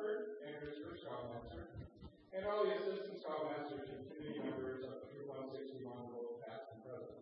Shepherd and Christopher Scoutmaster, and all the assistant scoutmasters and community members of Troop 161, both past and present.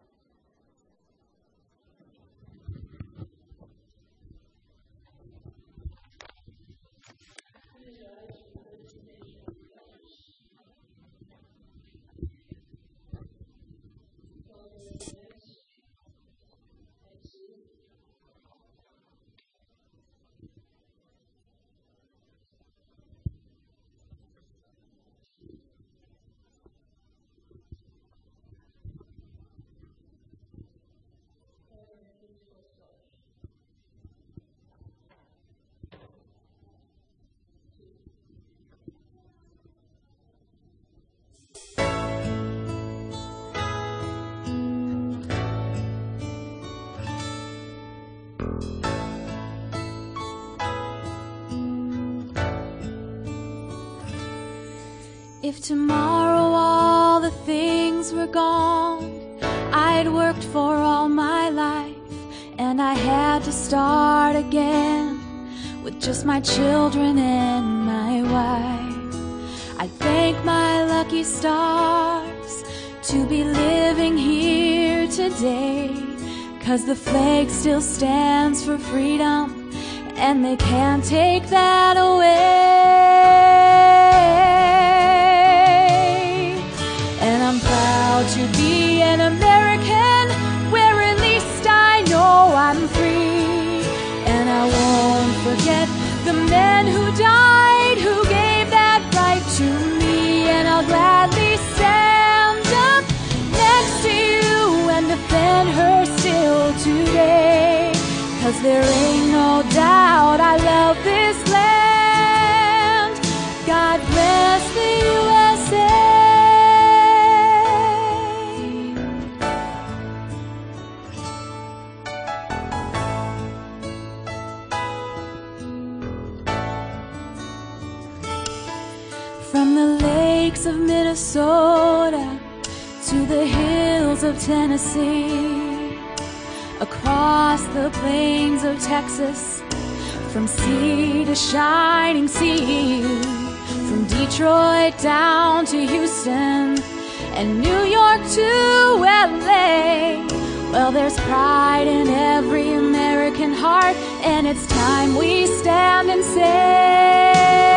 If tomorrow all the things were gone I'd worked for all my life, and I had to start again with just my children and my wife, I'd thank my lucky stars to be living here today, 'cause the flag still stands for freedom and they can't take that away. And I'm proud to be an American, where at least I know I'm free. And I won't forget the men who died, who gave that right to me. And I'll gladly stand up next to you and defend her still today, 'cause there ain't no doubt I love this land. God bless the USA. From the lakes of Minnesota to the hills of Tennessee, across the plains of Texas, from sea to shining sea, from Detroit down to Houston and New York to LA. Well, there's pride in every American heart, and it's time we stand and say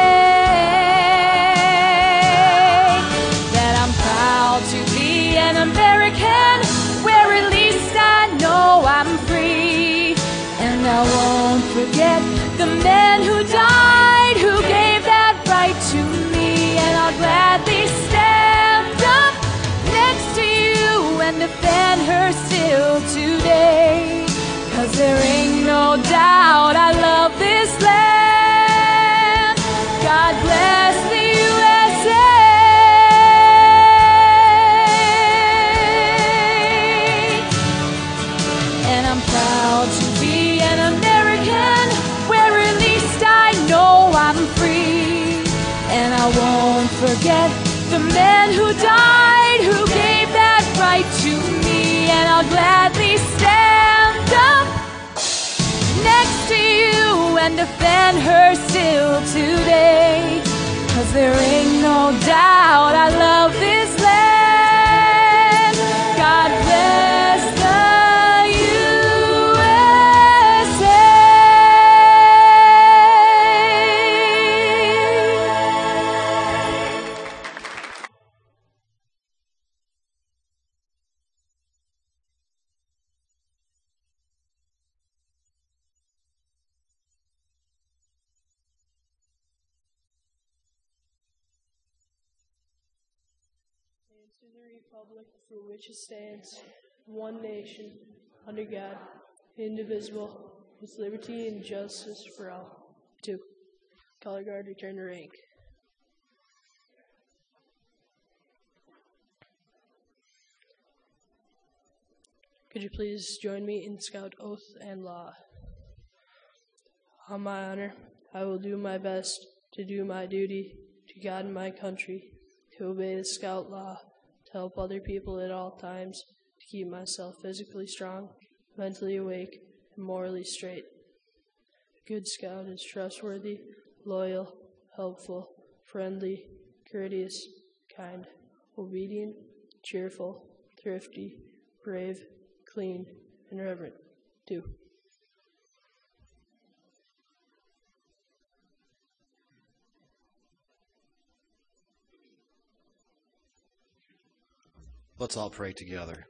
that I'm proud to be an American, where at least I know I'm free. And I won't forget the men who died, who gave that right to me. And I'll gladly stand up next to you and defend her still today, 'cause there ain't no doubt I love this land. God bless the USA. And I'm proud to be an American, where at least I know I'm free. And I won't forget the men who died, who gave that right to me. And I'll gladly stand up next to you and defend her still today, 'cause there ain't no doubt I love this land. God bless the To the republic for which it stands, one nation, under God, indivisible, with liberty and justice for all. 2. Color Guard, return to rank. Could you please join me in Scout oath and law? On my honor, I will do my best to do my duty to God and my country, to obey the Scout law, to help other people at all times, to keep myself physically strong, mentally awake, and morally straight. A good Scout is trustworthy, loyal, helpful, friendly, courteous, kind, obedient, cheerful, thrifty, brave, clean, and reverent. 2. Let's all pray together.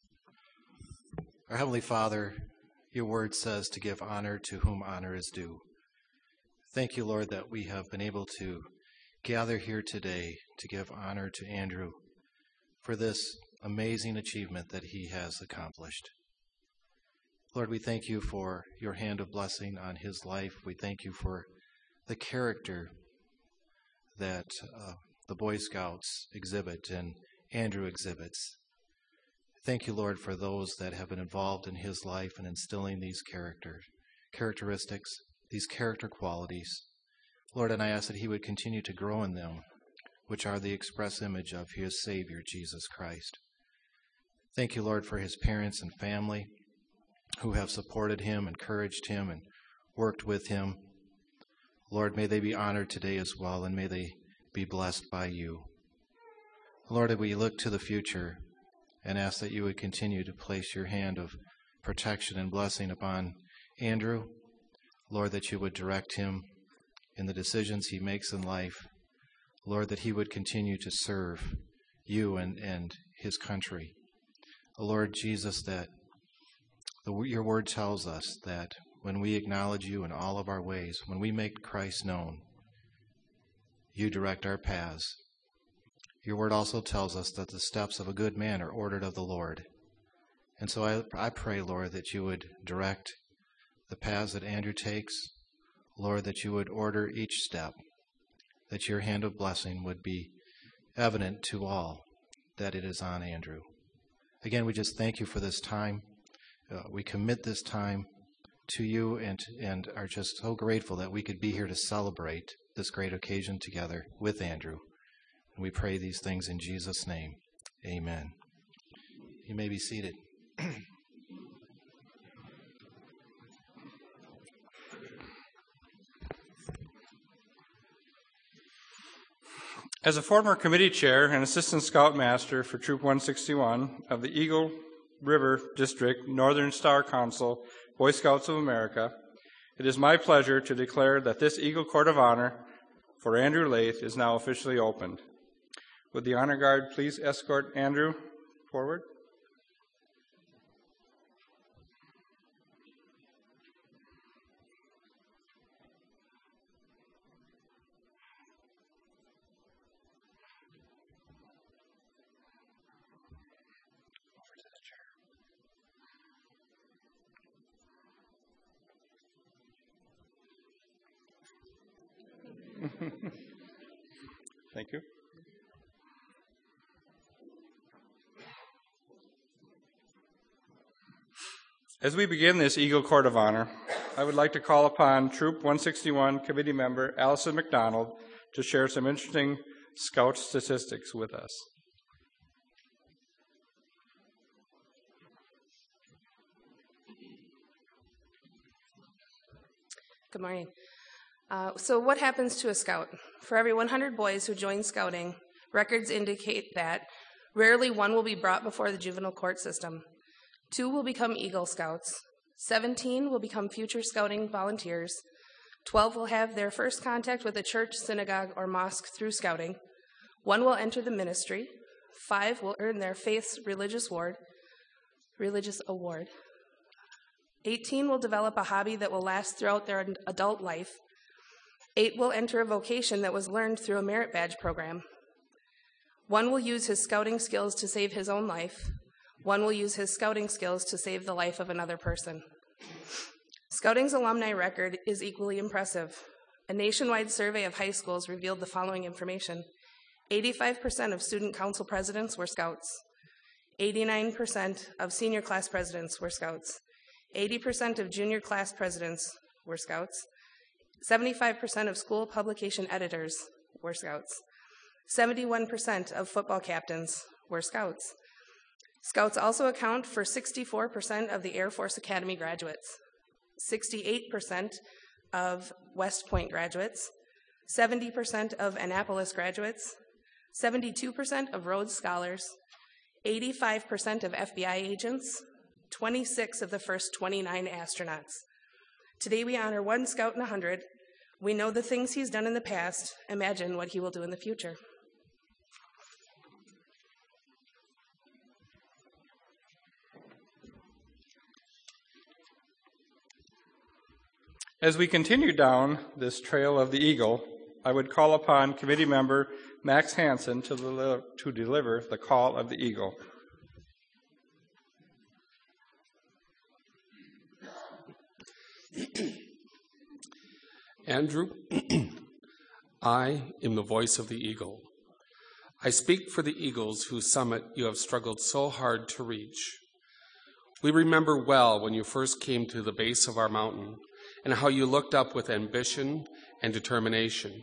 Our Heavenly Father, your word says to give honor to whom honor is due. Thank you, Lord, that we have been able to gather here today to give honor to Andrew for this amazing achievement that he has accomplished. Lord, we thank you for your hand of blessing on his life. We thank you for the character that the Boy Scouts exhibit and Andrew exhibits. Thank you, Lord, for those that have been involved in his life and instilling these characteristics, these character qualities. Lord, and I ask that he would continue to grow in them, which are the express image of his Savior, Jesus Christ. Thank you, Lord, for his parents and family who have supported him, encouraged him, and worked with him. Lord, may they be honored today as well, and may they be blessed by you. Lord, we look to the future and ask that you would continue to place your hand of protection and blessing upon Andrew. Lord, that you would direct him in the decisions he makes in life. Lord, that he would continue to serve you and his country. Lord Jesus, that your word tells us that when we acknowledge you in all of our ways, when we make Christ known, you direct our paths. Your word also tells us that the steps of a good man are ordered of the Lord. And so I pray, Lord, that you would direct the paths that Andrew takes. Lord, that you would order each step, that your hand of blessing would be evident to all that it is on Andrew. Again, we just thank you for this time. We commit this time to you and are just so grateful that we could be here to celebrate this great occasion together with Andrew. And we pray these things in Jesus' name. Amen. You may be seated. As a former committee chair and assistant scoutmaster for Troop 161 of the Eagle River District Northern Star Council, Boy Scouts of America, it is my pleasure to declare that this Eagle Court of Honor for Andrew Lath is now officially opened. Would the Honor Guard please escort Andrew forward? Thank you. As we begin this Eagle Court of Honor, I would like to call upon Troop 161 Committee Member Allison McDonald to share some interesting Scout statistics with us. Good morning. So what happens to a Scout? For every 100 boys who join Scouting, records indicate that rarely one will be brought before the juvenile court system. 2 will become Eagle Scouts. 17 will become future Scouting volunteers. 12 will have their first contact with a church, synagogue, or mosque through Scouting. 1 will enter the ministry. 5 will earn their faith's religious award. 18 will develop a hobby that will last throughout their adult life. 8 will enter a vocation that was learned through a merit badge program. 1 will use his Scouting skills to save his own life. 1 will use his Scouting skills to save the life of another person. Scouting's alumni record is equally impressive. A nationwide survey of high schools revealed the following information. 85% of student council presidents were Scouts. 89% of senior class presidents were Scouts. 80% of junior class presidents were Scouts. 75% of school publication editors were Scouts. 71% of football captains were Scouts. Scouts also account for 64% of the Air Force Academy graduates, 68% of West Point graduates, 70% of Annapolis graduates, 72% of Rhodes Scholars, 85% of FBI agents, 26 of the first 29 astronauts. Today we honor one Scout in 100. We know the things he's done in the past. Imagine what he will do in the future. As we continue down this trail of the Eagle, I would call upon committee member Max Hansen to deliver the call of the Eagle. Andrew, I am the voice of the eagle. I speak for the eagles whose summit you have struggled so hard to reach. We remember well when you first came to the base of our mountain and how you looked up with ambition and determination.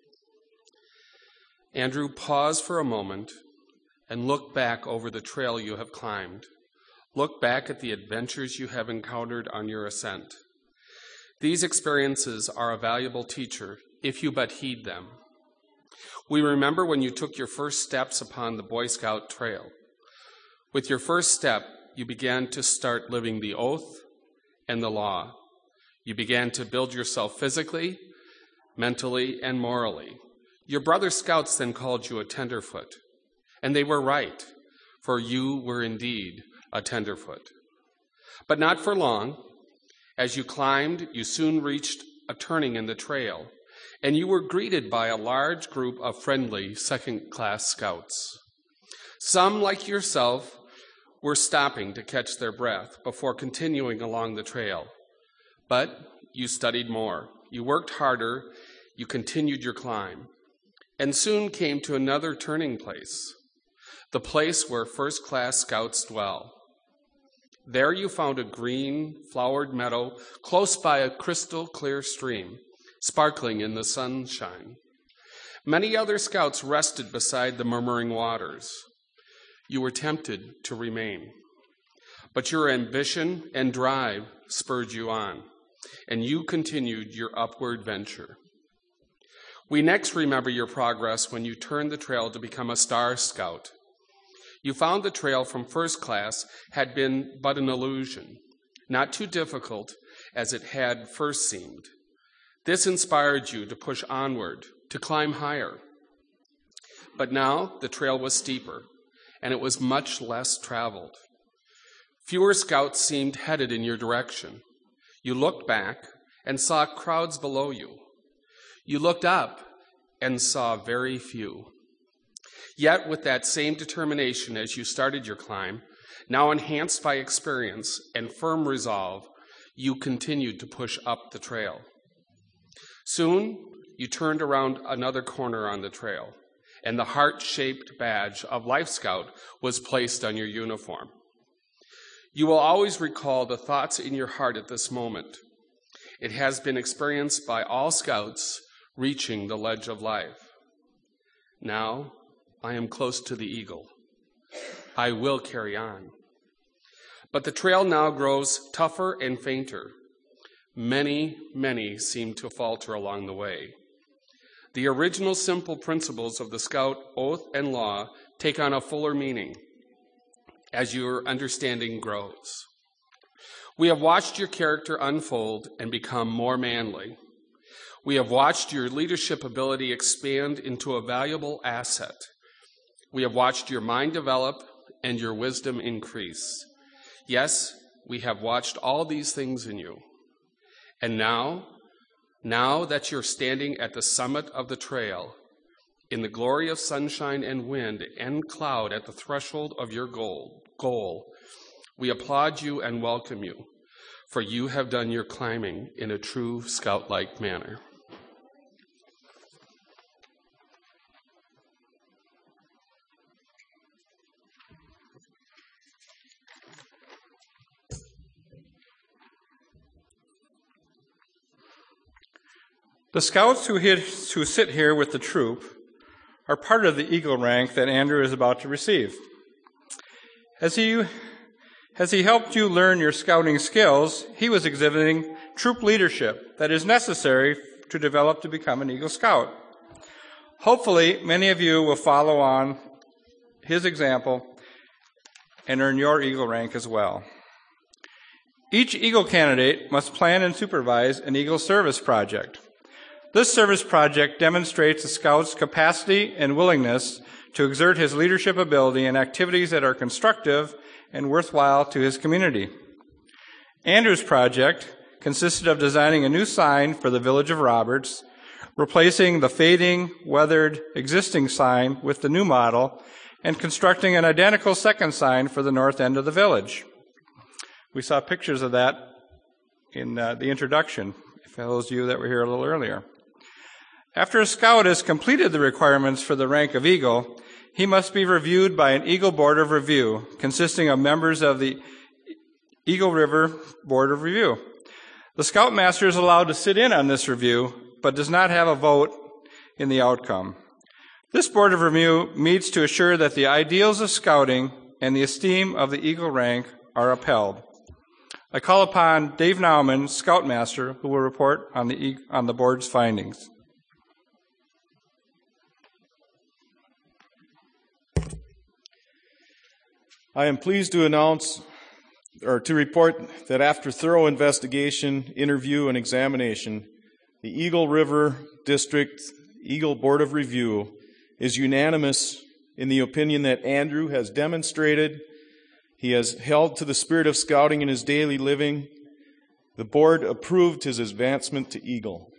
Andrew, pause for a moment and look back over the trail you have climbed. Look back at the adventures you have encountered on your ascent. These experiences are a valuable teacher if you but heed them. We remember when you took your first steps upon the Boy Scout trail. With your first step, you began to start living the oath and the law. You began to build yourself physically, mentally, and morally. Your brother scouts then called you a tenderfoot, and they were right, for you were indeed a tenderfoot. But not for long. As you climbed, you soon reached a turning in the trail, and you were greeted by a large group of friendly second-class scouts. Some, like yourself, were stopping to catch their breath before continuing along the trail. But you studied more, you worked harder, you continued your climb, and soon came to another turning place, the place where first-class scouts dwell. There you found a green, flowered meadow close by a crystal-clear stream, sparkling in the sunshine. Many other scouts rested beside the murmuring waters. You were tempted to remain, but your ambition and drive spurred you on, and you continued your upward venture. We next remember your progress when you turned the trail to become a Star Scout. You found the trail from first class had been but an illusion, not too difficult as it had first seemed. This inspired you to push onward, to climb higher. But now the trail was steeper, and it was much less traveled. Fewer scouts seemed headed in your direction. You looked back and saw crowds below you. You looked up and saw very few. Yet with that same determination as you started your climb, now enhanced by experience and firm resolve, you continued to push up the trail. Soon, you turned around another corner on the trail, and the heart-shaped badge of Life Scout was placed on your uniform. You will always recall the thoughts in your heart at this moment. It has been experienced by all scouts reaching the ledge of life. Now, I am close to the eagle. I will carry on. But the trail now grows tougher and fainter. Many, many seem to falter along the way. The original simple principles of the Scout oath and law take on a fuller meaning as your understanding grows. We have watched your character unfold and become more manly. We have watched your leadership ability expand into a valuable asset. We have watched your mind develop and your wisdom increase. Yes, we have watched all these things in you. And now that you're standing at the summit of the trail, in the glory of sunshine and wind and cloud at the threshold of your goal, we applaud you and welcome you, for you have done your climbing in a true Scout-like manner. The Scouts who sit here with the troop are part of the Eagle rank that Andrew is about to receive. As he helped you learn your scouting skills, he was exhibiting troop leadership that is necessary to develop to become an Eagle Scout. Hopefully, many of you will follow on his example and earn your Eagle rank as well. Each Eagle candidate must plan and supervise an Eagle service project. This service project demonstrates a Scout's capacity and willingness to exert his leadership ability in activities that are constructive and worthwhile to his community. Andrew's project consisted of designing a new sign for the village of Roberts, replacing the fading, weathered existing sign with the new model, and constructing an identical second sign for the north end of the village. We saw pictures of that in the introduction, for those of you that were here a little earlier. After a Scout has completed the requirements for the rank of Eagle, he must be reviewed by an Eagle Board of Review, consisting of members of the Eagle River Board of Review. The Scoutmaster is allowed to sit in on this review, but does not have a vote in the outcome. This Board of Review meets to assure that the ideals of scouting and the esteem of the Eagle rank are upheld. I call upon Dave Nauman, Scoutmaster, who will report on the board's findings. I am pleased to report that after thorough investigation, interview, and examination, the Eagle River District Eagle Board of Review is unanimous in the opinion that Andrew has demonstrated he has held to the spirit of scouting in his daily living. The board approved his advancement to Eagle.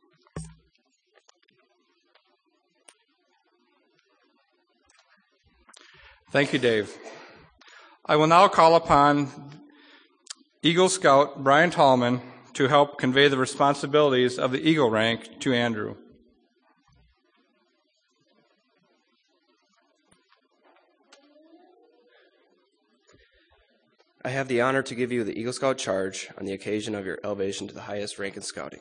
Thank you, Dave. I will now call upon Eagle Scout Brian Tallman to help convey the responsibilities of the Eagle rank to Andrew. I have the honor to give you the Eagle Scout charge on the occasion of your elevation to the highest rank in scouting.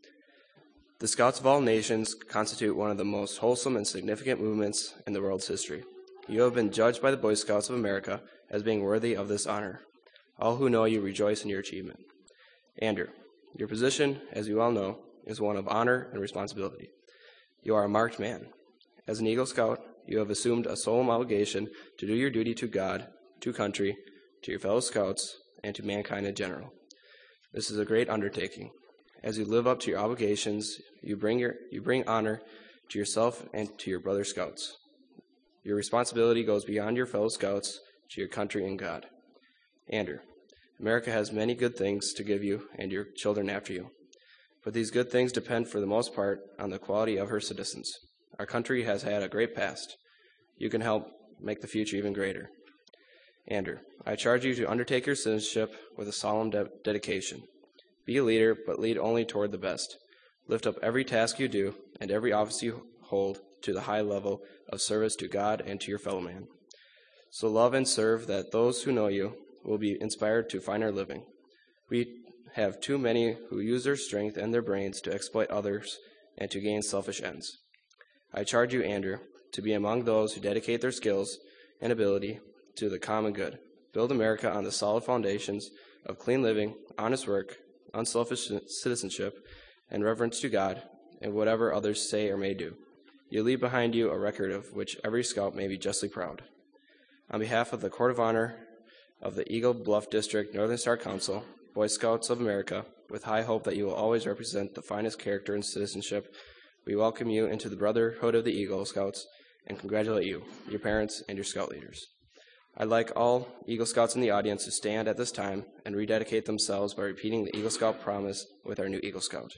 The Scouts of all nations constitute one of the most wholesome and significant movements in the world's history. You have been judged by the Boy Scouts of America as being worthy of this honor. All who know you rejoice in your achievement. Andrew, your position, as you all know, is one of honor and responsibility. You are a marked man. As an Eagle Scout, you have assumed a solemn obligation to do your duty to God, to country, to your fellow Scouts, and to mankind in general. This is a great undertaking. As you live up to your obligations, you bring honor to yourself and to your brother Scouts. Your responsibility goes beyond your fellow Scouts to your country and God. Andrew, America has many good things to give you and your children after you, but these good things depend for the most part on the quality of her citizens. Our country has had a great past. You can help make the future even greater. Andrew, I charge you to undertake your citizenship with a solemn dedication. Be a leader, but lead only toward the best. Lift up every task you do and every office you hold to the high level of service to God and to your fellow man. So love and serve that those who know you will be inspired to finer living. We have too many who use their strength and their brains to exploit others and to gain selfish ends. I charge you, Andrew, to be among those who dedicate their skills and ability to the common good. Build America on the solid foundations of clean living, honest work, unselfish citizenship, and reverence to God, and whatever others say or may do. You leave behind you a record of which every Scout may be justly proud. On behalf of the Court of Honor of the Eagle Bluff District Northern Star Council, Boy Scouts of America, with high hope that you will always represent the finest character and citizenship, we welcome you into the Brotherhood of the Eagle Scouts and congratulate you, your parents, and your Scout leaders. I'd like all Eagle Scouts in the audience to stand at this time and rededicate themselves by repeating the Eagle Scout promise with our new Eagle Scout.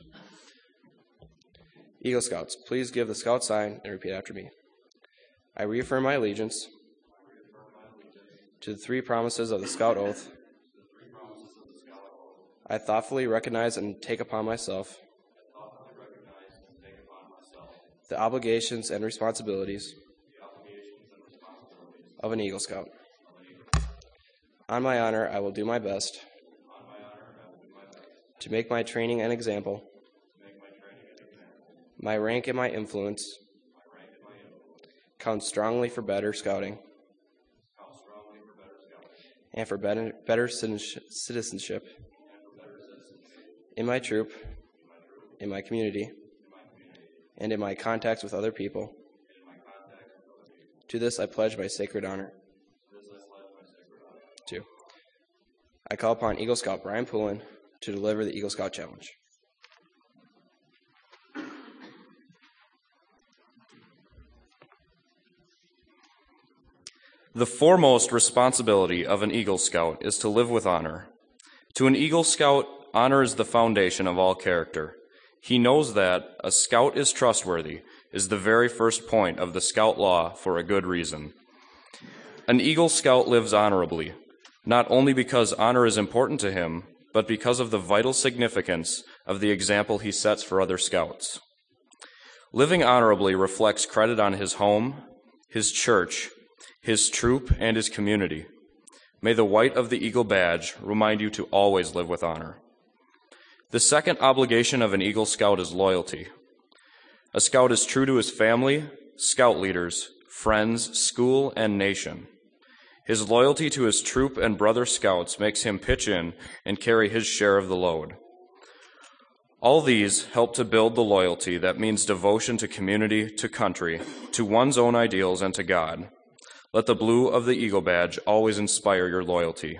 Eagle Scouts, please give the Scout sign and repeat after me. I reaffirm my allegiance to the three promises of the Scout Oath. I thoughtfully recognize and take upon myself the obligations and responsibilities of an Eagle Scout. On my honor, I will do my best to make my training an example, my rank and my influence count strongly for better scouting and for better citizenship in my troop, in my community, and in my contacts with other people. To this I pledge my sacred honor. 2. I call upon Eagle Scout Brian Poulin to deliver the Eagle Scout Challenge. The foremost responsibility of an Eagle Scout is to live with honor. To an Eagle Scout, honor is the foundation of all character. He knows that a scout is trustworthy is the very first point of the Scout Law for a good reason. An Eagle Scout lives honorably, not only because honor is important to him, but because of the vital significance of the example he sets for other scouts. Living honorably reflects credit on his home, his church, his troop, and his community. May the white of the Eagle badge remind you to always live with honor. The second obligation of an Eagle Scout is loyalty. A scout is true to his family, scout leaders, friends, school, and nation. His loyalty to his troop and brother scouts makes him pitch in and carry his share of the load. All these help to build the loyalty that means devotion to community, to country, to one's own ideals, and to God. Let the blue of the Eagle badge always inspire your loyalty.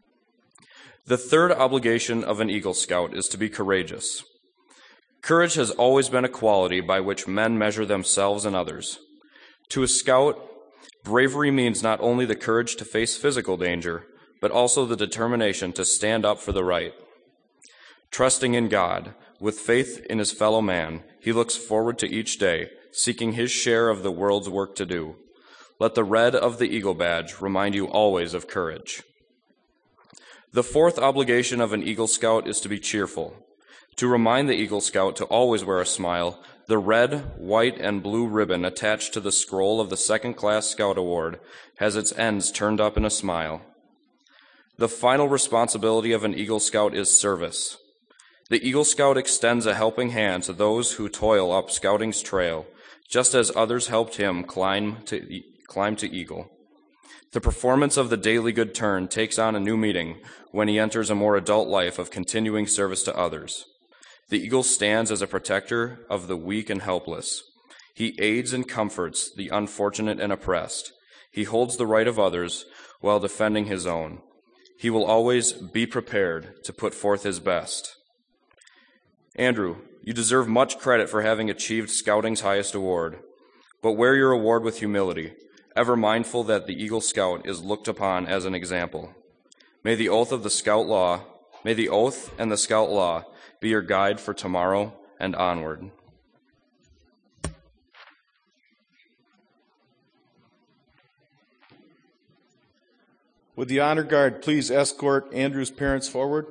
The third obligation of an Eagle Scout is to be courageous. Courage has always been a quality by which men measure themselves and others. To a scout, bravery means not only the courage to face physical danger, but also the determination to stand up for the right. Trusting in God, with faith in his fellow man, he looks forward to each day, seeking his share of the world's work to do. Let the red of the Eagle badge remind you always of courage. The fourth obligation of an Eagle Scout is to be cheerful. To remind the Eagle Scout to always wear a smile, the red, white, and blue ribbon attached to the scroll of the second-class Scout Award has its ends turned up in a smile. The final responsibility of an Eagle Scout is service. The Eagle Scout extends a helping hand to those who toil up scouting's trail, just as others helped him climb to Eagle. The performance of the daily good turn takes on a new meaning when he enters a more adult life of continuing service to others. The Eagle stands as a protector of the weak and helpless. He aids and comforts the unfortunate and oppressed. He holds the right of others while defending his own. He will always be prepared to put forth his best. Andrew, you deserve much credit for having achieved Scouting's highest award, but wear your award with humility, ever mindful that the Eagle Scout is looked upon as an example. May the oath and the Scout Law be your guide for tomorrow and onward. Would the honor guard please escort Andrew's parents forward?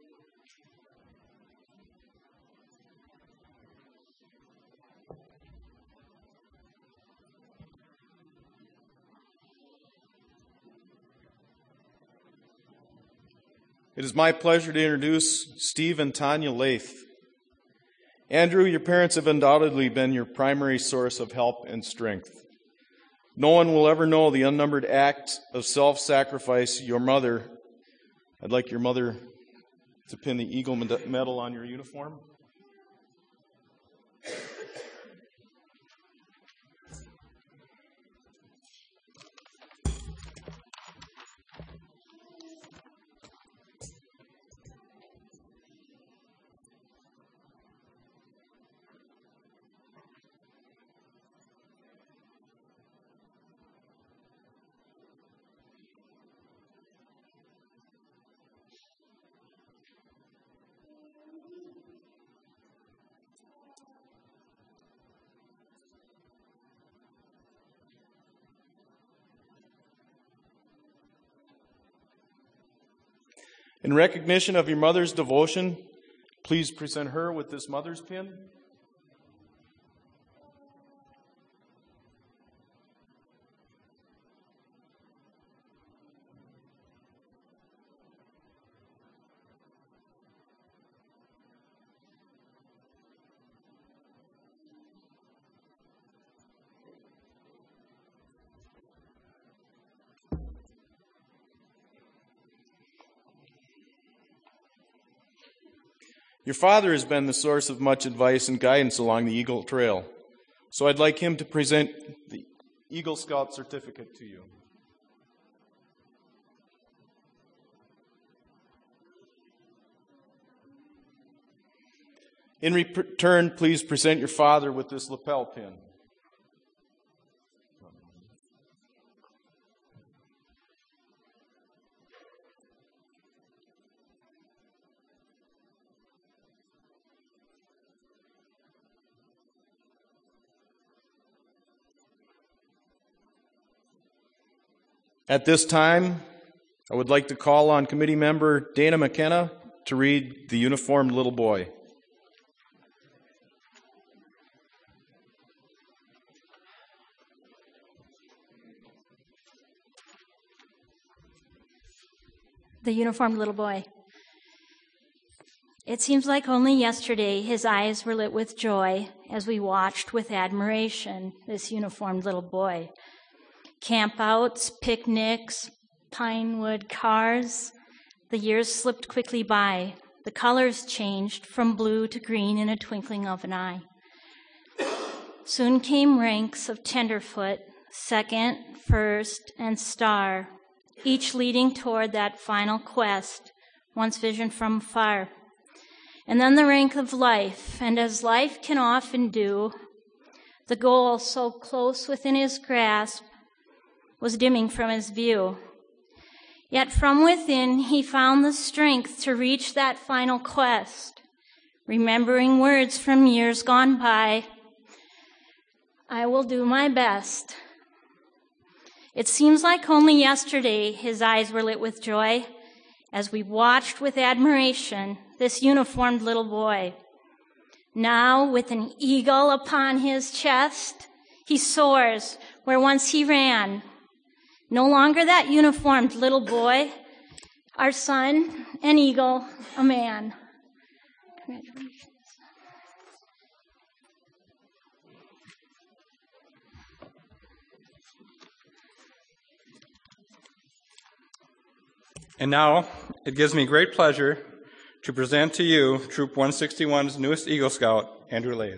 It is my pleasure to introduce Steve and Tanya Lath. Andrew, your parents have undoubtedly been your primary source of help and strength. No one will ever know the unnumbered acts of self-sacrifice your mother. I'd like your mother to pin the Eagle medal on your uniform. In recognition of your mother's devotion, please present her with this mother's pin. Your father has been the source of much advice and guidance along the Eagle Trail. So I'd like him to present the Eagle Scout certificate to you. In return, please present your father with this lapel pin. At this time, I would like to call on committee member Dana McKenna to read The Uniformed Little Boy. The Uniformed Little Boy. It seems like only yesterday his eyes were lit with joy as we watched with admiration this uniformed little boy. Campouts, picnics, pinewood cars. The years slipped quickly by. The colors changed from blue to green in a twinkling of an eye. Soon came ranks of tenderfoot, second, first, and star, each leading toward that final quest, once visioned from afar. And then the rank of life, and as life can often do, the goal so close within his grasp was dimming from his view. Yet from within he found the strength to reach that final quest, remembering words from years gone by, "I will do my best." It seems like only yesterday his eyes were lit with joy as we watched with admiration this uniformed little boy. Now, with an eagle upon his chest, he soars where once he ran. No longer that uniformed little boy, our son, an eagle, a man. Congratulations. And now, it gives me great pleasure to present to you Troop 161's newest Eagle Scout, Andrew Lathe.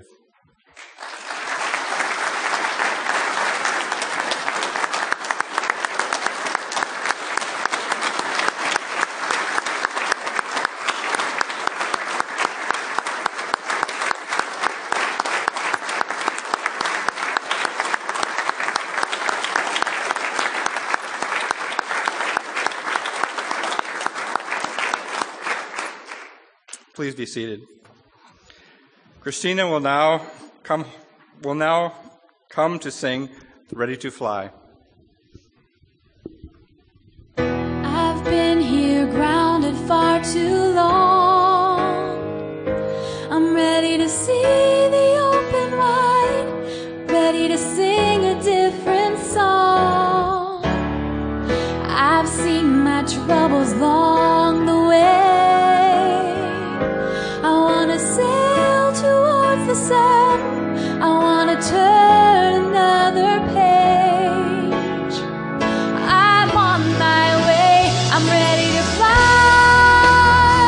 Please be seated. Christina will now come to sing "Ready to Fly." I've been here grounded far too long. I'm ready to see the open wide, ready to sing a different song. I've seen my troubles along the way. Sail towards the sun. I want to turn another page. I'm on my way. I'm ready to fly.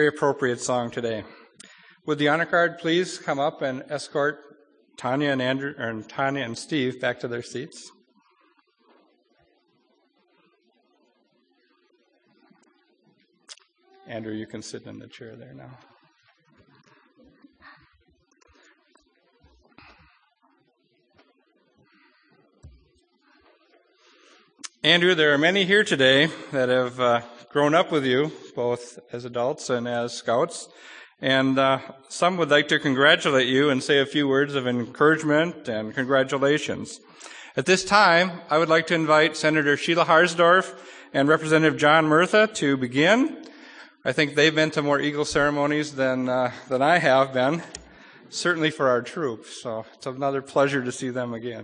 very appropriate song today. Would the honor guard please come up and escort Tanya and Steve back to their seats? Andrew, you can sit in the chair there now. Andrew, there are many here today that have grown up with you, both as adults and as scouts, and some would like to congratulate you and say a few words of encouragement and congratulations. At this time, I would like to invite Senator Sheila Harsdorf and Representative John Murtha to begin. I think they've been to more Eagle ceremonies than I have been, certainly for our troops, so it's another pleasure to see them again.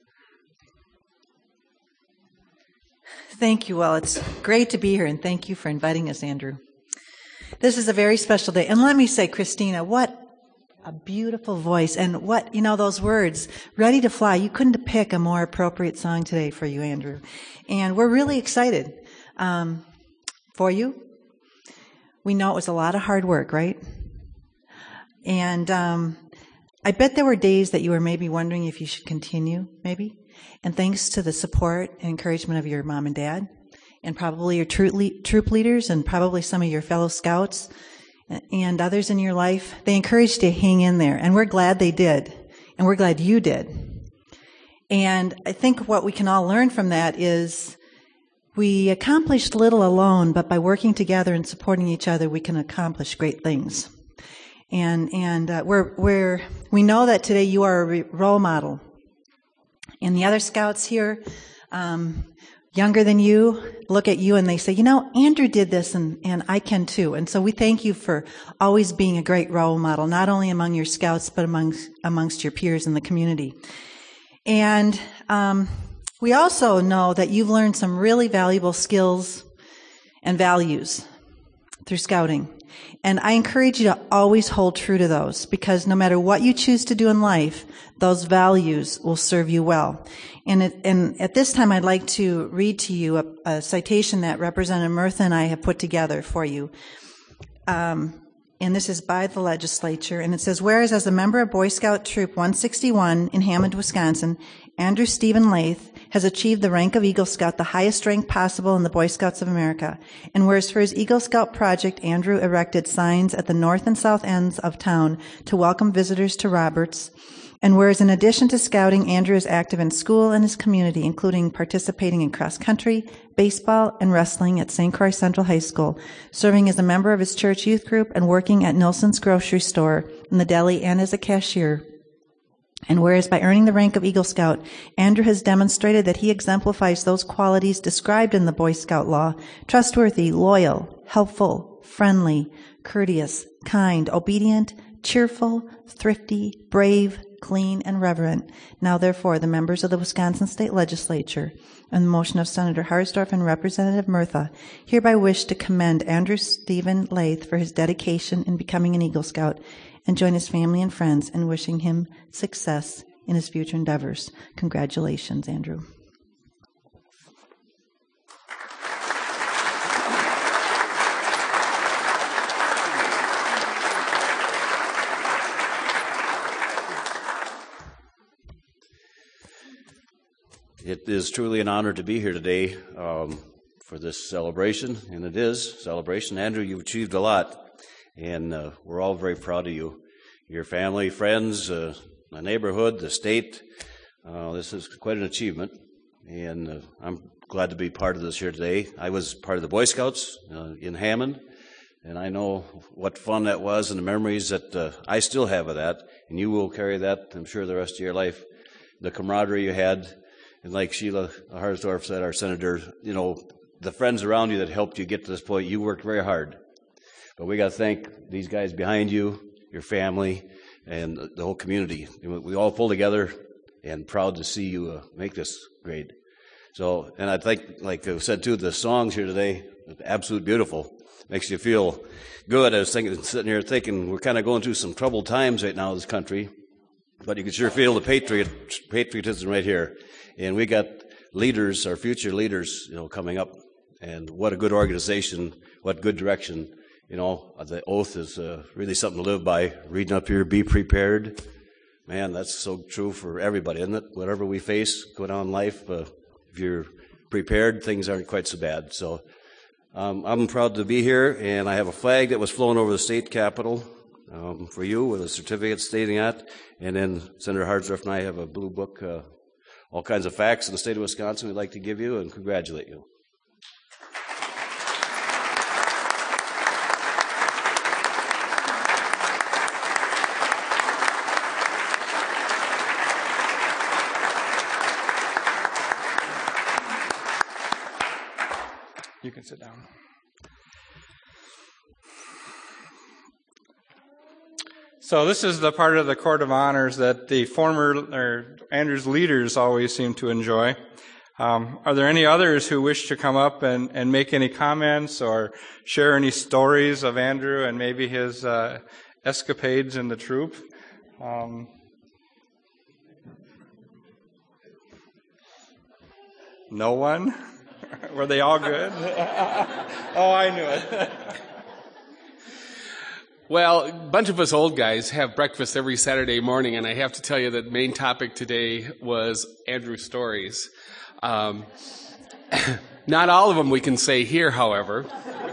Thank you. Well, it's great to be here, and thank you for inviting us, Andrew. This is a very special day. And let me say, Christina, what a beautiful voice. And what, those words, Ready to Fly, you couldn't pick a more appropriate song today for you, Andrew. And we're really excited for you. We know it was a lot of hard work, right? And I bet there were days that you were maybe wondering if you should continue, maybe. And thanks to the support and encouragement of your mom and dad, and probably your troop leaders, and probably some of your fellow scouts, and others in your life, they encouraged you to hang in there. And we're glad they did. And we're glad you did. And I think what we can all learn from that is we accomplished little alone, but by working together and supporting each other, we can accomplish great things. And we know that today you are a role model. And the other scouts here, younger than you, look at you and they say, Andrew did this and I can too. And so we thank you for always being a great role model, not only among your scouts, but amongst your peers in the community. And we also know that you've learned some really valuable skills and values through scouting. And I encourage you to always hold true to those, because no matter what you choose to do in life, those values will serve you well. And at this time, I'd like to read to you a citation that Representative Murtha and I have put together for you. And this is by the legislature. And it says, whereas as a member of Boy Scout Troop 161 in Hammond, Wisconsin, Andrew Stephen Lath has achieved the rank of Eagle Scout, the highest rank possible in the Boy Scouts of America. And whereas for his Eagle Scout project, Andrew erected signs at the north and south ends of town to welcome visitors to Roberts. And whereas in addition to scouting, Andrew is active in school and his community, including participating in cross country, baseball, and wrestling at St. Croix Central High School, serving as a member of his church youth group, and working at Nilsson's grocery store in the deli and as a cashier. And whereas by earning the rank of Eagle Scout, Andrew has demonstrated that he exemplifies those qualities described in the Boy Scout law: trustworthy, loyal, helpful, friendly, courteous, kind, obedient, cheerful, thrifty, brave, clean, and reverent. Now, therefore, the members of the Wisconsin State Legislature, on the motion of Senator Harsdorf and Representative Murtha, hereby wish to commend Andrew Stephen Lath for his dedication in becoming an Eagle Scout, and join his family and friends in wishing him success in his future endeavors. Congratulations, Andrew. It is truly an honor to be here today for this celebration, and it is a celebration. Andrew, you've achieved a lot, and we're all very proud of you. Your family, friends, the neighborhood, the state. This is quite an achievement, and I'm glad to be part of this here today. I was part of the Boy Scouts in Hammond, and I know what fun that was and the memories that I still have of that, and you will carry that, I'm sure, the rest of your life. The camaraderie you had. And like Sheila Harsdorf said, our senator, the friends around you that helped you get to this point, you worked very hard. But we got to thank these guys behind you, your family, and the whole community. We all pull together, and proud to see you make this grade. So, and I think, like I said too, the songs here today, absolutely beautiful. Makes you feel good. I was sitting here thinking, we're kind of going through some troubled times right now in this country, but you can sure feel the patriotism right here. And we got leaders, our future leaders, coming up. And what a good organization, what good direction. The oath is really something to live by. Reading up here, be prepared. Man, that's so true for everybody, isn't it? Whatever we face going on in life, if you're prepared, things aren't quite so bad. So I'm proud to be here, and I have a flag that was flown over the state capitol for you with a certificate stating that. And then Senator Hardsdorf and I have a blue book, all kinds of facts in the state of Wisconsin we'd like to give you and congratulate you. You can sit down. So this is the part of the Court of Honors that the Andrews leaders always seem to enjoy. Are there any others who wish to come up and make any comments or share any stories of Andrew and maybe his escapades in the troop? No one? Were they all good? Oh, I knew it. Well, a bunch of us old guys have breakfast every Saturday morning, and I have to tell you that the main topic today was Andrew's stories. Not all of them we can say here, however.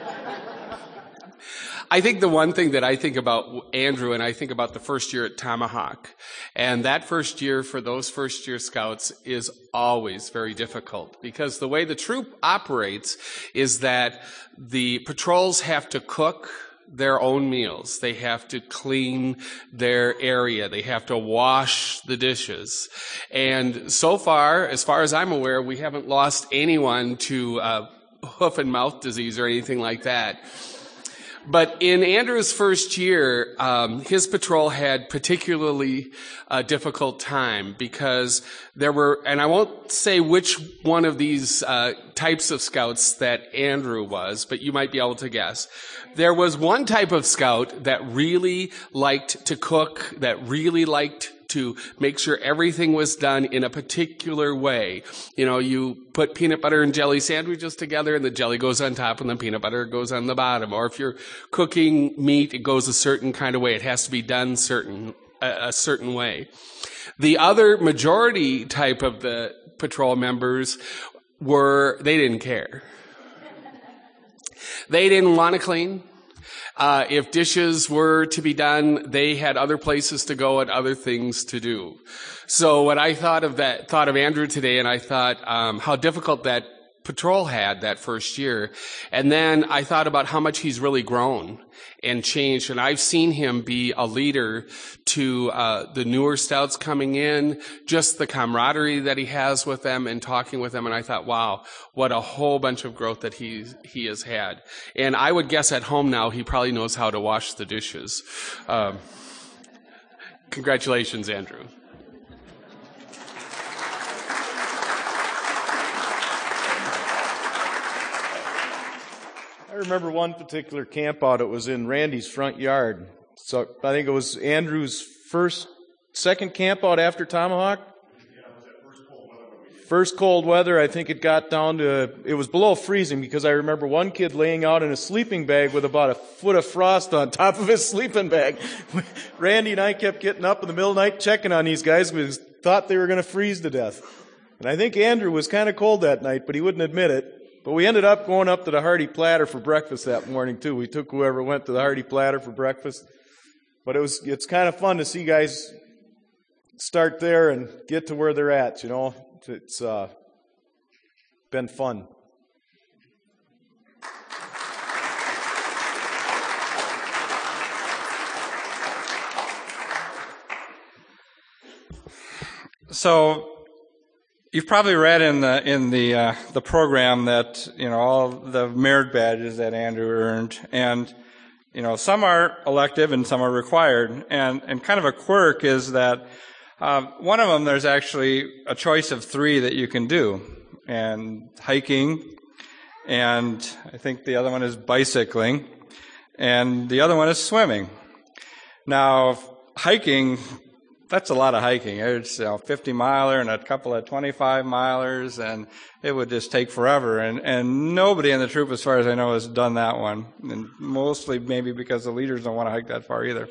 I think the one thing that I think about Andrew, and I think about the first year at Tomahawk, and that first year for those first-year scouts is always very difficult, because the way the troop operates is that the patrols have to cook their own meals. They have to clean their area. They have to wash the dishes. And so far as I'm aware, we haven't lost anyone to hoof and mouth disease or anything like that. But in Andrew's first year, his patrol had particularly a difficult time because there were, and I won't say which one of these types of scouts that Andrew was, but you might be able to guess. There was one type of scout that really liked to cook, that really liked to make sure everything was done in a particular way. You know, you put peanut butter and jelly sandwiches together and the jelly goes on top and the peanut butter goes on the bottom. Or if you're cooking meat, it goes a certain kind of way. It has to be done a certain way. The other majority type of the patrol members they didn't care. They didn't want to clean. If dishes were to be done, they had other places to go and other things to do. So when I thought of Andrew today, and I thought how difficult that patrol had that first year, and then I thought about how much he's really grown and changed, and I've seen him be a leader to the newer scouts coming in, just the camaraderie that he has with them and talking with them, and I thought, wow, what a whole bunch of growth that he has had. And I would guess at home now he probably knows how to wash the dishes. Congratulations, Andrew. I remember one particular camp out. It was in Randy's front yard. So I think it was Andrew's second camp out after Tomahawk. Yeah, it was that first cold weather. I think it got down to, it was below freezing because I remember one kid laying out in a sleeping bag with about a foot of frost on top of his sleeping bag. Randy and I kept getting up in the middle of the night checking on these guys because we thought they were going to freeze to death. And I think Andrew was kind of cold that night, but he wouldn't admit it. But we ended up going up to the Hearty Platter for breakfast that morning, too. We took whoever went to the Hearty Platter for breakfast. But it's kind of fun to see guys start there and get to where they're at, you know. It's been fun. So you've probably read in the program that, you know, all the merit badges that Andrew earned, and, you know, some are elective and some are required. And kind of a quirk is that one of them, there's actually a choice of 3 that you can do, and hiking, and I think the other one is bicycling, and the other one is swimming. Now, hiking, that's a lot of hiking. It's 50-miler and a couple of 25-milers, and it would just take forever. And nobody in the troop, as far as I know, has done that one. And mostly maybe because the leaders don't want to hike that far either.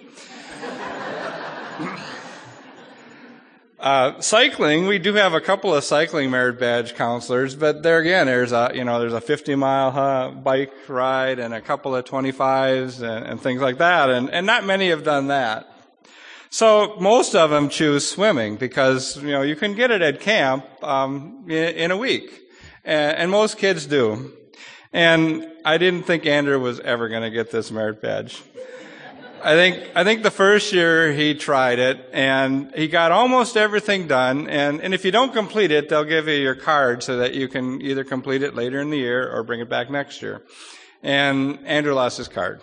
Cycling, we do have a couple of cycling merit badge counselors, but there again, there's a 50-mile bike ride and a couple of 25s and things like that, and not many have done that. So most of them choose swimming because, you can get it at camp in a week, and most kids do. And I didn't think Andrew was ever going to get this merit badge. I think the first year he tried it, and he got almost everything done, and if you don't complete it, they'll give you your card so that you can either complete it later in the year or bring it back next year. And Andrew lost his card.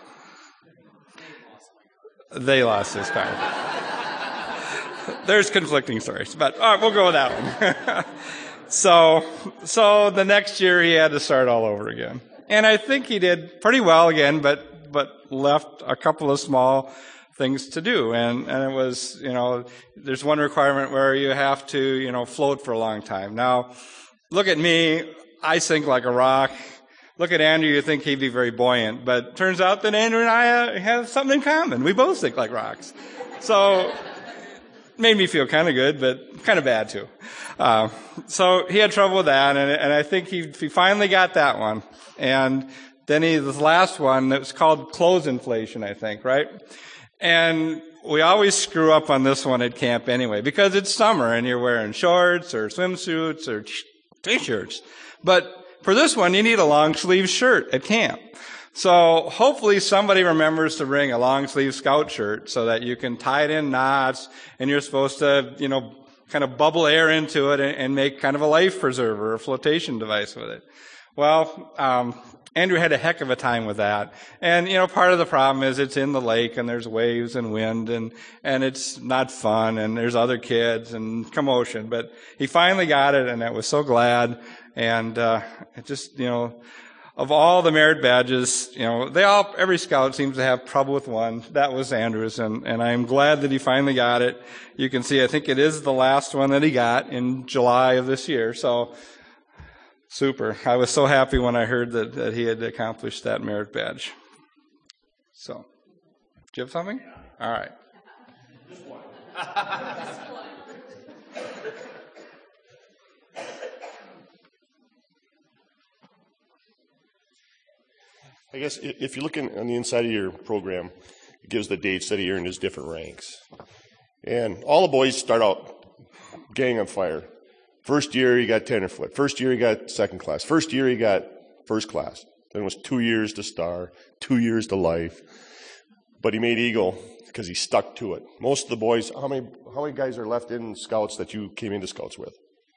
They lost his card. There's conflicting stories, but we'll go with that one. So the next year he had to start all over again. And I think he did pretty well again, but left a couple of small things to do. And it was, there's one requirement where you have to, float for a long time. Now, look at me. I sink like a rock. Look at Andrew. You think he'd be very buoyant. But turns out that Andrew and I have something in common. We both sink like rocks. So made me feel kind of good, but kind of bad too. So he had trouble with that, and I think he finally got that one. And then this last one, it was called clothes inflation, I think, right? And we always screw up on this one at camp anyway, because it's summer and you're wearing shorts or swimsuits or t-shirts. But for this one, you need a long sleeve shirt at camp. So hopefully somebody remembers to bring a long sleeve scout shirt so that you can tie it in knots, and you're supposed to, kind of bubble air into it and make kind of a life preserver or a flotation device with it. Well, Andrew had a heck of a time with that. And, part of the problem is it's in the lake and there's waves and wind and it's not fun and there's other kids and commotion. But he finally got it, and I was so glad. And, it just, of all the merit badges, every scout seems to have trouble with one. That was Andrew's, and I'm glad that he finally got it. You can see, I think it is the last one that he got in July of this year. So, super. I was so happy when I heard that he had accomplished that merit badge. So, do you have something? All right. I guess if you're looking on the inside of your program, it gives the dates that he earned his different ranks. And all the boys start out gang on fire. First year, he got tenderfoot. First year, he got second class. First year, he got first class. Then it was 2 years to star, 2 years to life. But he made Eagle because he stuck to it. Most of the boys, how many guys are left in Scouts that you came into Scouts with?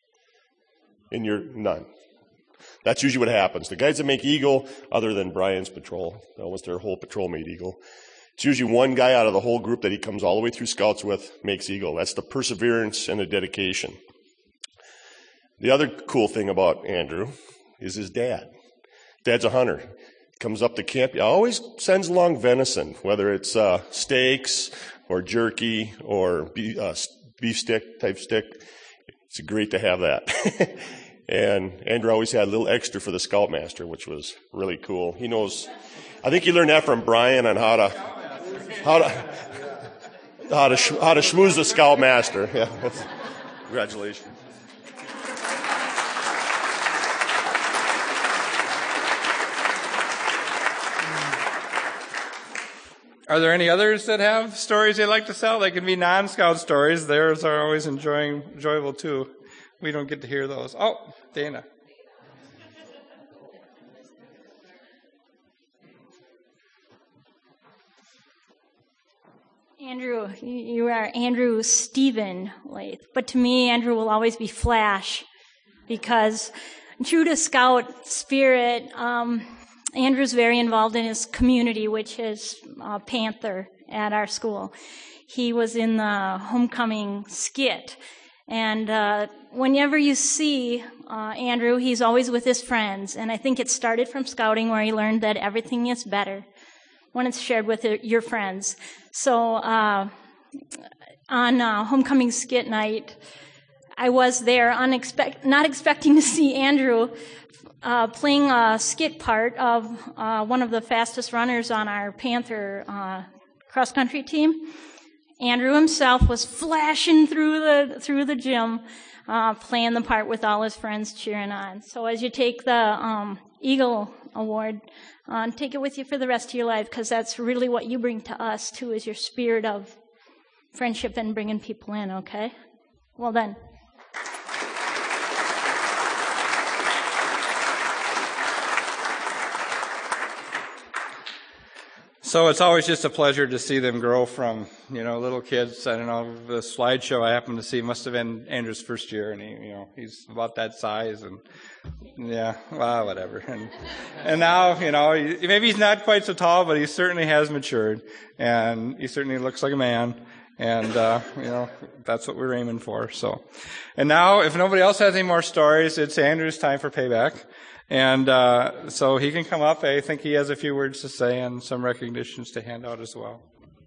None. That's usually what happens. The guys that make Eagle, other than Brian's patrol, almost their whole patrol made Eagle. It's usually one guy out of the whole group that he comes all the way through Scouts with makes Eagle. That's the perseverance and the dedication. The other cool thing about Andrew is his dad. Dad's a hunter. He comes up to camp. He always sends along venison, whether it's steaks or jerky or beef stick type stick. It's great to have that. And Andrew always had a little extra for the Scoutmaster, which was really cool. He knows. I think he learned that from Brian on how to schmooze the Scoutmaster. Yeah. Congratulations. Are there any others that have stories they'd like to tell? They can be non-Scout stories. Theirs are always enjoyable too. We don't get to hear those. Oh, Dana. Andrew, you are Andrew Stephen Lath. But to me, Andrew will always be Flash, because true to Scout spirit, Andrew's very involved in his community, which is Panther at our school. He was in the homecoming skit. And whenever you see Andrew, he's always with his friends. And I think it started from Scouting, where he learned that everything is better when it's shared with your friends. So on homecoming skit night, I was there not expecting to see Andrew playing a skit part of one of the fastest runners on our Panther cross-country team. Andrew himself was flashing through the gym, playing the part with all his friends cheering on. So as you take the Eagle Award, take it with you for the rest of your life, because that's really what you bring to us, too, is your spirit of friendship and bringing people in, okay? Well done. So it's always just a pleasure to see them grow from, little kids. I don't know, the slideshow I happened to see must have been Andrew's first year, and he's about that size, and whatever. And now, maybe he's not quite so tall, but he certainly has matured, and he certainly looks like a man, and that's what we're aiming for. So, and now, if nobody else has any more stories, it's Andrew's time for payback. And so he can come up. I think he has a few words to say and some recognitions to hand out as well.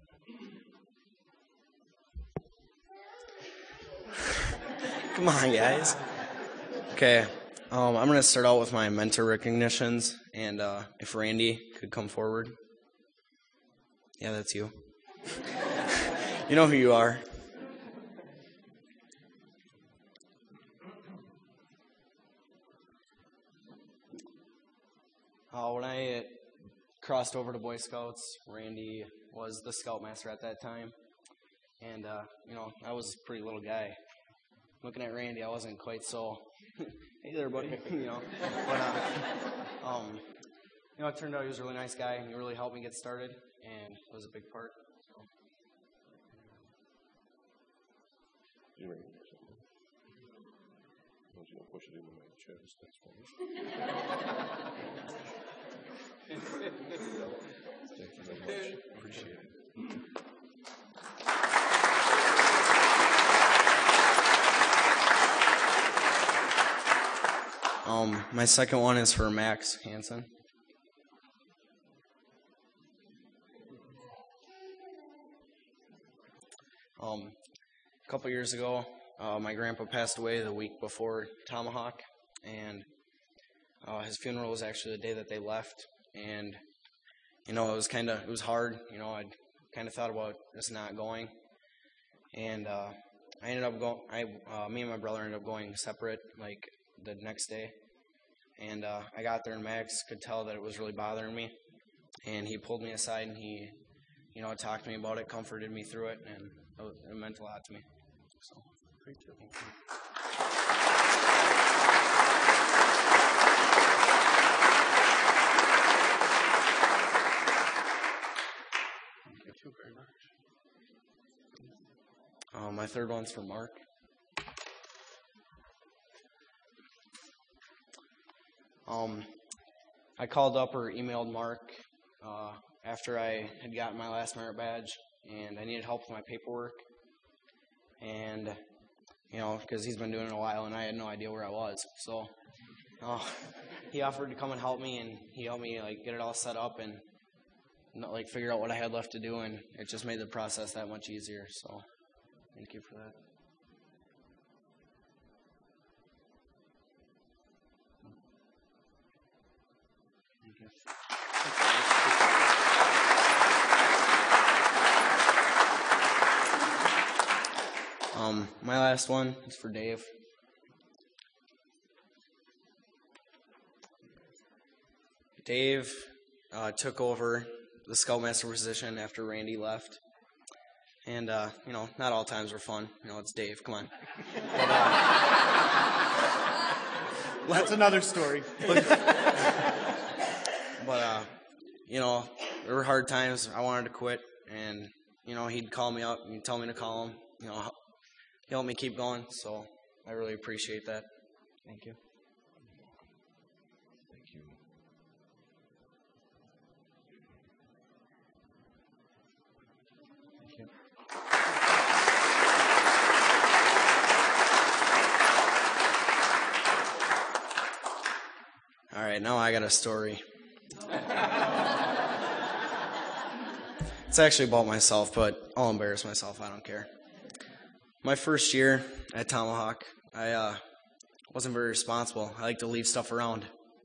Come on, guys. Okay, I'm going to start out with my mentor recognitions, and if Randy could come forward. Yeah, that's you. You know who you are. When I crossed over to Boy Scouts, Randy was the scoutmaster at that time. And, I was a pretty little guy. Looking at Randy, I wasn't quite so, hey there, buddy, But, it turned out he was a really nice guy, and he really helped me get started, and it was a big part. So. You ready? Don't you push it into my chest? That's fine. Thank you very much. Appreciate it. My second one is for Max Hansen. A couple years ago, my grandpa passed away the week before Tomahawk, and his funeral was actually the day that they left. And it was hard. I'd kind of thought about just not going, and I ended up going. Me and my brother ended up going separate, like the next day. And I got there, and Max could tell that it was really bothering me, and he pulled me aside and he, talked to me about it, comforted me through it, and it meant a lot to me. So, thank you. Thank you very much. My third one's for Mark. I called up or emailed Mark after I had gotten my last merit badge, and I needed help with my paperwork. And, because he's been doing it a while, and I had no idea where I was. So he offered to come and help me, and he helped me get it all set up and figure out what I had left to do, and it just made the process that much easier. So thank you for that. My last one is for Dave. Dave took over the Scoutmaster position after Randy left. And, not all times were fun. It's Dave, come on. But, that's another story. But, there were hard times. I wanted to quit, and, he'd call me up and tell me to call him. He helped me keep going, so I really appreciate that. Thank you. Thank you. Thank you. All right, now I got a story. It's actually about myself, but I'll embarrass myself. I don't care. My first year at Tomahawk, I wasn't very responsible. I like to leave stuff around.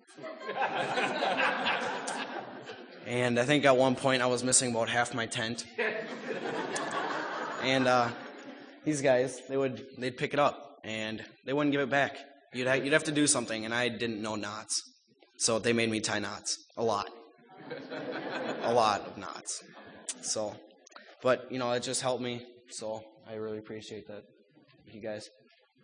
And I think at one point I was missing about half my tent. And these guys, they'd pick it up, and they wouldn't give it back. You'd have to do something, and I didn't know knots. So they made me tie knots. A lot. A lot of knots. So, but, it just helped me. So I really appreciate that. Thank you guys.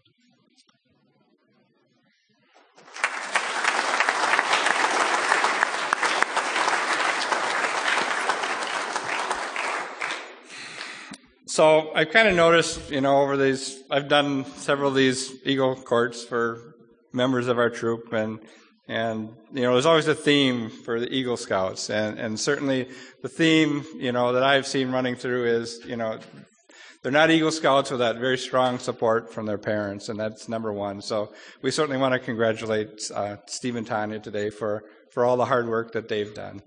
So I've kind of noticed, over these, I've done several of these Eagle Courts for members of our troop, and there's always a theme for the Eagle Scouts, and certainly the theme, that I've seen running through is, they're not Eagle Scouts without very strong support from their parents, and that's number one. So we certainly want to congratulate Steve and Tanya today for all the hard work that they've done.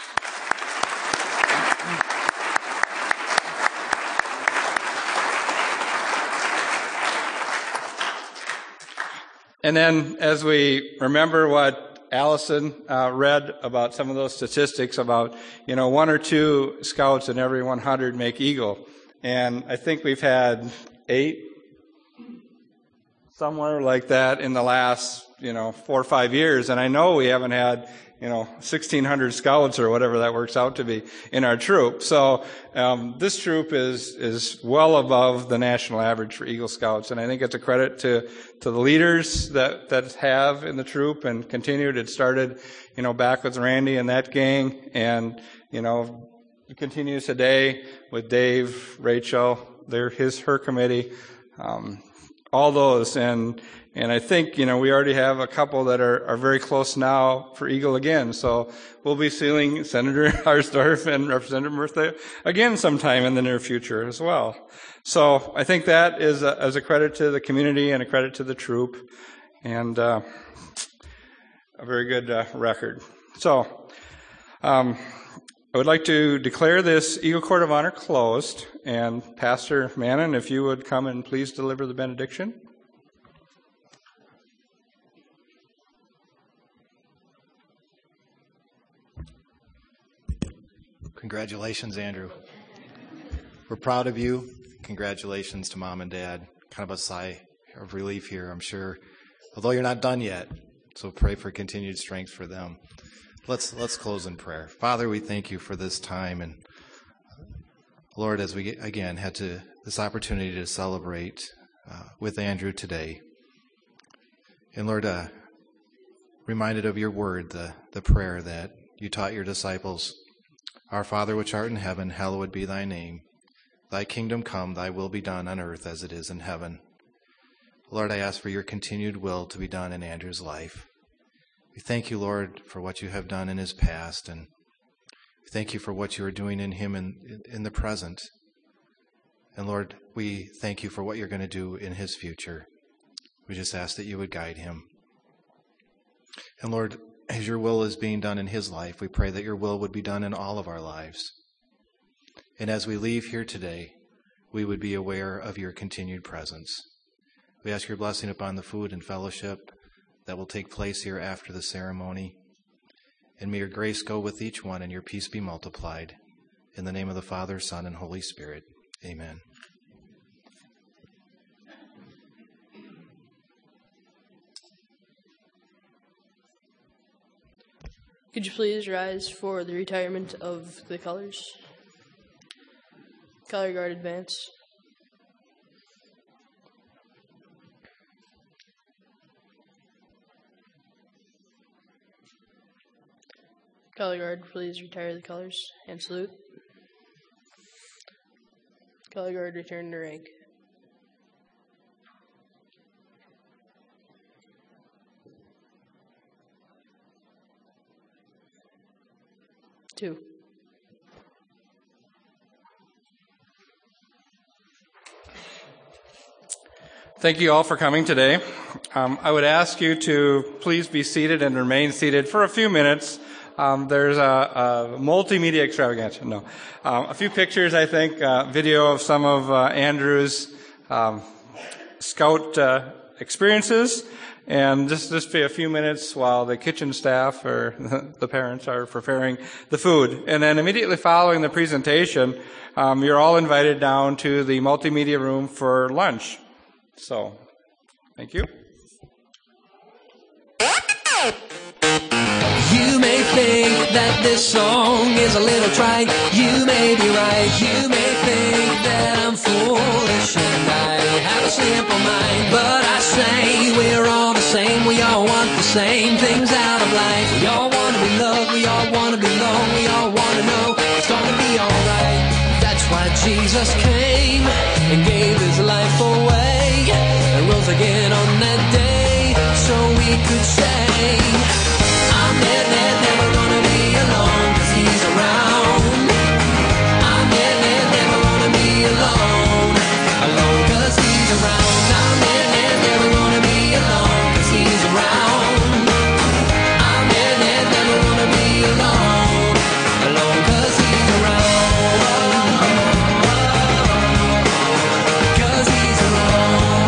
And then as we remember what Allison read about some of those statistics about, 1 or 2 scouts in every 100 make Eagle. And I think we've had 8, somewhere like that in the last, 4 or 5 years. And I know we haven't had, 1,600 scouts or whatever that works out to be in our troop. So this troop is well above the national average for Eagle Scouts. And I think it's a credit to the leaders that have in the troop and continued. It started, back with Randy and that gang. And, it continues today with Dave, Rachel, her committee, all those. And I think, we already have a couple that are very close now for Eagle again. So we'll be seeing Senator Harsdorf and Representative Murtha again sometime in the near future as well. So I think that is as a credit to the community and a credit to the troop, and a very good record. So I would like to declare this Eagle Court of Honor closed. And Pastor Mannon, if you would come and please deliver the benediction. Congratulations, Andrew. We're proud of you. Congratulations to Mom and Dad. Kind of a sigh of relief here, I'm sure, although you're not done yet. So pray for continued strength for them. Let's close in prayer. Father, we thank you for this time, and Lord, as we again had this opportunity to celebrate with Andrew today, and Lord, reminded of your word, the prayer that you taught your disciples. Our Father which art in heaven, hallowed be thy name. Thy kingdom come, thy will be done on earth as it is in heaven. Lord, I ask for your continued will to be done in Andrew's life. We thank you, Lord, for what you have done in his past, and we thank you for what you are doing in him in the present. And Lord, we thank you for what you're going to do in his future. We just ask that you would guide him. And Lord, as your will is being done in his life, we pray that your will would be done in all of our lives. And as we leave here today, we would be aware of your continued presence. We ask your blessing upon the food and fellowship that will take place here after the ceremony. And may your grace go with each one and your peace be multiplied. In the name of the Father, Son, and Holy Spirit. Amen. Could you please rise for the retirement of the colors? Color Guard advance. Color Guard, please retire the colors and salute. Color Guard, return to rank. Two. Thank you all for coming today. I would ask you to please be seated and remain seated for a few minutes. There's a multimedia extravaganza. No, a few pictures, I think, video of some of Andrew's Scout experiences, and just be a few minutes while the kitchen staff or the parents are preparing the food. And then immediately following the presentation, you're all invited down to the multimedia room for lunch. So, thank you. You may think that this song is a little trite. You may be right. You may think that I'm foolish and I have a simple mind. But I say we're all the same. We all want the same things out of life. We all want to be loved. We all want to belong. We all want to know it's going to be alright. That's why Jesus came and gave his life away and rose again on that day so we could say I'm never gonna be alone 'cause he's around. I'm never gonna be alone 'cause he's around. I'm never gonna be alone 'cause he's around. I'm never gonna be alone 'cause he's around. 'Cause he's around.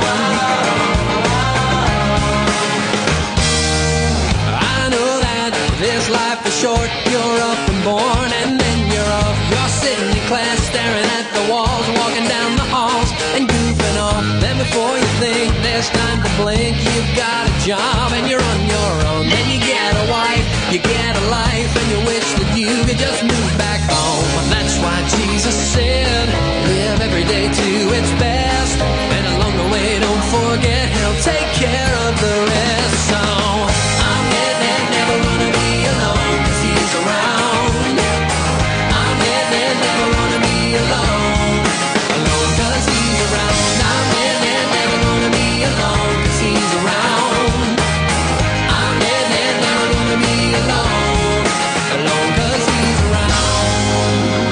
I know that this life is short. You're up and born and then you're off. You're sitting in class staring at the walls, walking down the halls and goofing off. Then before you think there's time to blink, you've got a job and you're on your own. Then you get a wife, you get a life, and you wish that you could just move back home. And that's why Jesus said, live every day to its best, and along the way don't forget he'll take care of the rest. So I'm never gonna be alone 'cause he's around. I'm never gonna be alone 'cause he's around. I'm never gonna be alone 'cause he's around. I'm never gonna be alone 'cause he's around.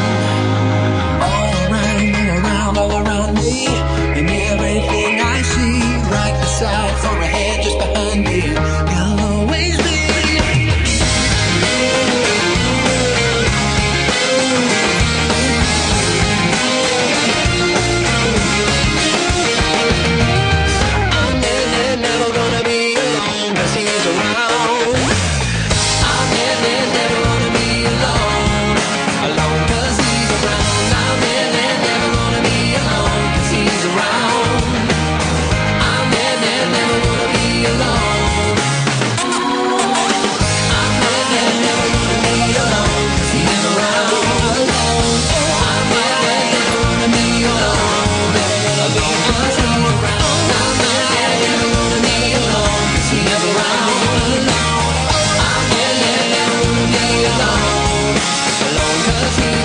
All around me, and everything I see, right beside, far ahead, just behind me, you'll always be. I'm never gonna be alone 'cause he's around. I'm never gonna be alone 'cause he's around. I'm never gonna be alone 'cause he's around. I'm never gonna be alone. I'm never gonna be alone 'cause he's around. I'm never gonna be alone 'cause he's around. I'm never gonna be alone 'cause he's around. I'm never gonna be alone 'cause he's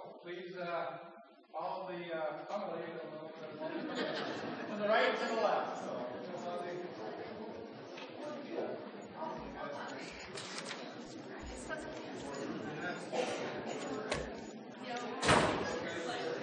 Please follow the family to the right and to the left.